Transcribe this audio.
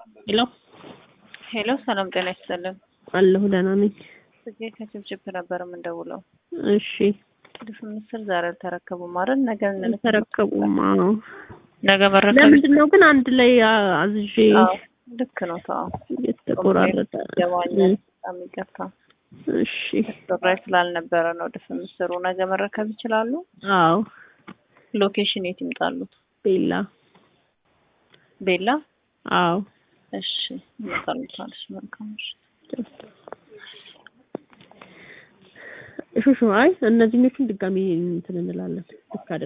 ሄሎ ሄሎ ሰላም ጤና ይስጥልን። አለሁ ደህና ነኝ። ስጌ ከችብችብ ነበር የምንደውለው። እሺ ድፍ ምስል ዛሬ አልተረከቡም አይደል? ነገ ተረከቡም። አዎ ነገ መረከብ። ለምንድን ነው ግን አንድ ላይ አዝዤ? አዎ ልክ ነው። ታው የተቆራረጠ ያዋኛል። በጣም ይቅርታ። እሺ ተራይ ስላልነበረ ነው። ድፍ ምስሩ ነገ መረከብ ይችላሉ? አዎ። ሎኬሽን የት ይምጣሉት? ቤላ ቤላ። አዎ እሺ ይመጣሉታልሽ። መልካም እሺ። እሺ አይ እነዚህኞቹን ድጋሚ እንትን እንላለን።